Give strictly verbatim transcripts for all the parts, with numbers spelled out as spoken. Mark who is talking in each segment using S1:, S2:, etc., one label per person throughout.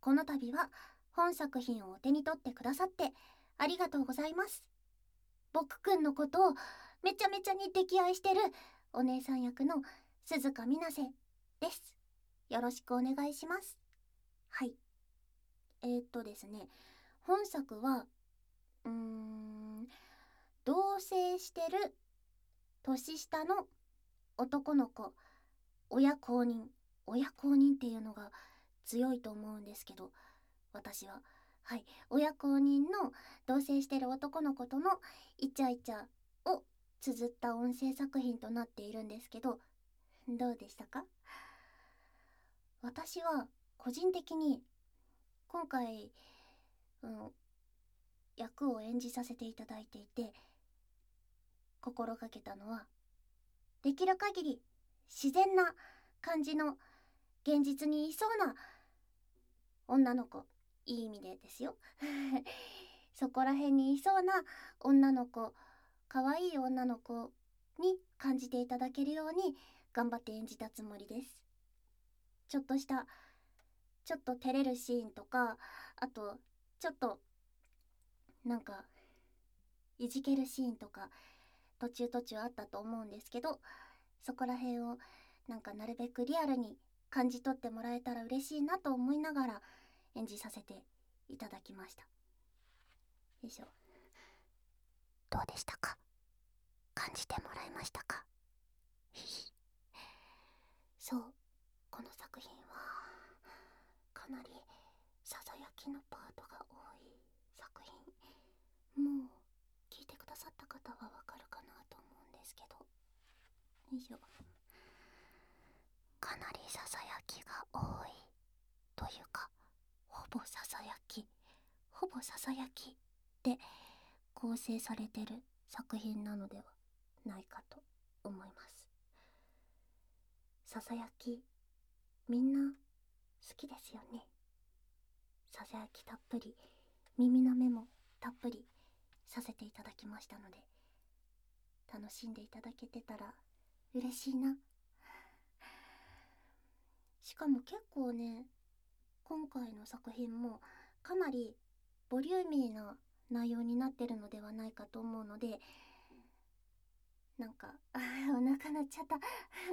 S1: この度は本作品をお手に取ってくださってありがとうございます。僕くんのことをめちゃめちゃに溺愛してるお姉さん役の鈴鹿みなせです。よろしくお願いします。はい。えー、っとですね、本作は、うーん、同棲してる年下の男の子、親公認、親公認っていうのが強いと思うんですけど、私は、はい、親公認の同棲してる男の子とのイチャイチャを綴った音声作品となっているんですけど、どうでしたか？私は個人的に今回、うん、役を演じさせていただいていて心がけたのは、できる限り自然な感じの現実にいそうな女の子、いい意味でですよそこら辺にいそうな女の子、可愛い女の子に感じていただけるように頑張って演じたつもりです。ちょっとしたちょっと照れるシーンとか、あとちょっとなんかいじけるシーンとか途中途中あったと思うんですけど、そこら辺をなんかなるべくリアルに感じ取ってもらえたら嬉しいなと思いながら演じさせていただきました。よいしょ。どうでしたか？感じてもらえましたか？そう、この作品はかなりささやきのパートが多い作品。もう聞いてくださった方はわかるかなと思うんですけど、よいしょ。かなりささやきが多いというか、ほぼささやきほぼささやきで構成されてる作品なのではないかと思います。ささやき、みんな好きですよね。ささやきたっぷり、耳の目もたっぷりさせていただきましたので、楽しんでいただけてたら嬉しいな。しかも結構ね、今回の作品もかなりボリューミーな内容になってるのではないかと思うので、なんかあお腹鳴っちゃった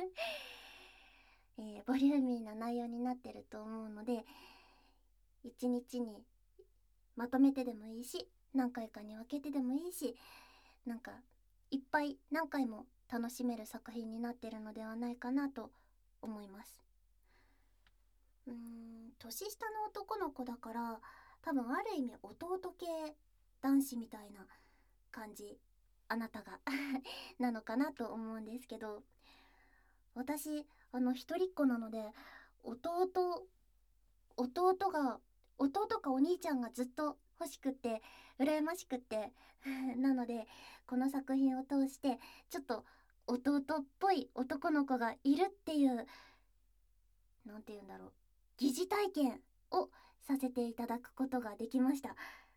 S1: えー、ボリューミーな内容になってると思うので、一日にまとめてでもいいし、何回かに分けてでもいいし、なんかいっぱい何回も楽しめる作品になってるのではないかなと思います。うーん、年下の男の子だから多分ある意味弟系男子みたいな感じ、あなたがなのかなと思うんですけど、私あの一人っ子なので、弟弟が弟かお兄ちゃんがずっと欲しくって羨ましくってなので、この作品を通してちょっと弟っぽい男の子がいるっていう、なんて言うんだろう、疑似体験をさせていただくことができました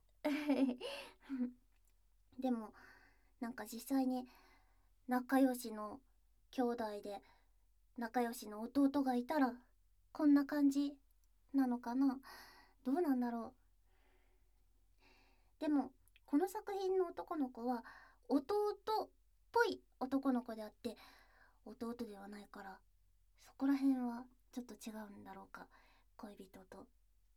S1: でもなんか実際に仲良しの兄弟で仲良しの弟がいたらこんな感じなのかな。どうなんだろう。でもこの作品の男の子は弟っぽい男の子であって弟ではないから、そこら辺はちょっと違うんだろうか。恋人と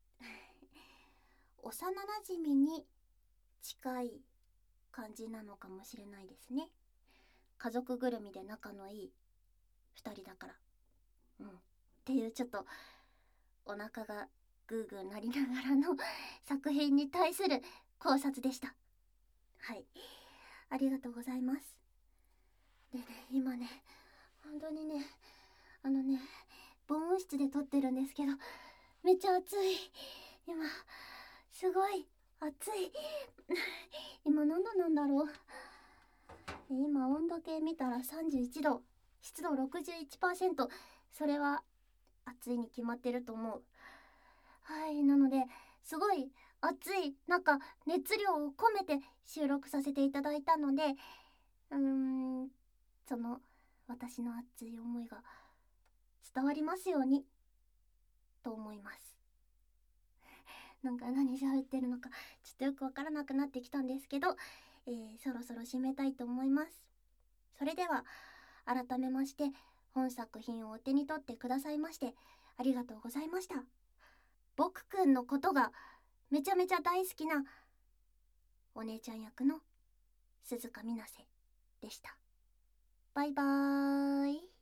S1: 幼なじみに近い感じなのかもしれないですね。家族ぐるみで仲のいいふたりだから、うんっていう、ちょっとお腹がグーグーなりながらの作品に対する考察でした。はい、ありがとうございます。でね、今ね、本当にね、あのね、防音室で撮ってるんですけど、めっちゃ暑い。今、すごい暑い。今何度なんだろう。今温度計見たらさんじゅういちど、湿度 ろくじゅういちパーセント。それは暑いに決まってると思う。はい、なのですごい暑い中熱量を込めて収録させていただいたので、うーんその私の熱い思いが伝わりますようにと思います。 なんか何喋ってるのかちょっとよくわからなくなってきたんですけど、えー、そろそろ締めたいと思います。それでは改めまして本作品をお手に取ってくださいましてありがとうございました。僕くんのことがめちゃめちゃ大好きなお姉ちゃん役の鈴鹿水瀬でした。バイバーイ。